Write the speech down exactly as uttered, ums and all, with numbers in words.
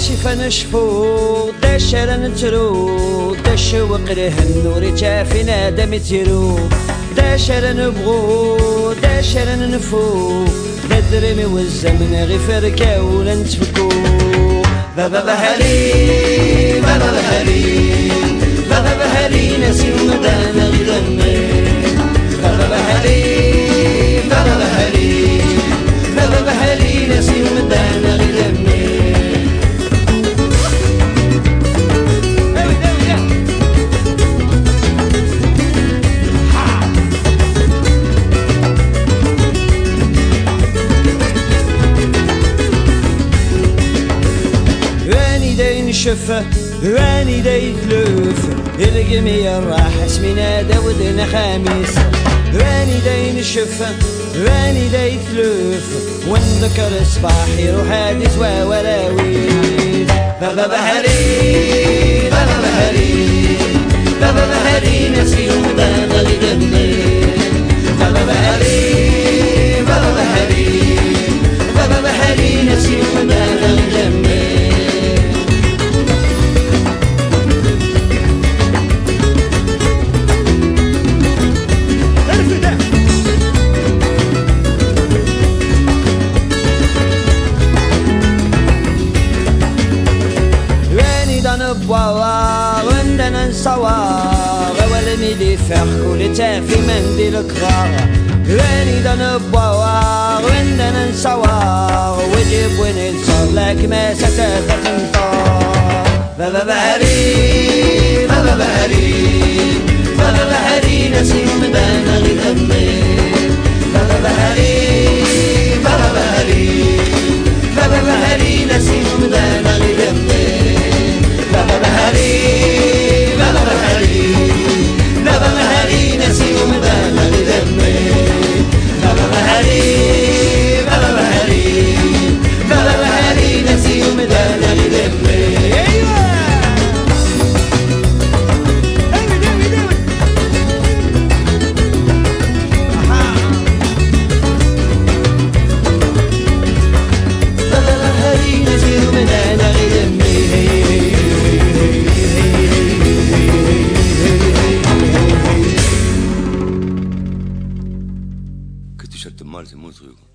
شفا نشفو داشر نترو داش وقره النور تافي نادم تيرو داشر نبغو داشر نفو ندرمي والزمن غير كاولا نتفكو بابا بهالي بابا بهالي بابا بهالي ناسي ومدانا غير دمي بابا بهالي بابا بهالي بابا بهالي ناسي ومدانا غير دمي شفه واني دايت لوف القمية راح اسمي نادا ودنا خميس واني داين شفه واني دايت لوف ونذكر صباح يروح حادث وولاويل بابا بهالي بابا بهالي بابا بهالي ناسي ومدانا غير دمي بابا بهالي بابا بهالي بابا بهالي ناسي ومدانا غير دمي نبوا وندنا نصوا غوالني دي فرق ولتافي مندي الكرار واني دا نبوا وندنا نصوا وجيب وين يصار لك ما ستاخد انطار بابا بهالي بابا بهالي بابا بهالي ناسي ومدانا غير دمي بابا بهالي بابا بهالي بابا بهالي ناسي ومدانا غير دمي بابا بهالي بابا بهالي بابا بهالي ناسي ومدانا غير دمي بابا بهالي بابا بهالي بابا بهالي ناسي ومدانا غير دمي Que tu chantes mal, c'est mon truc.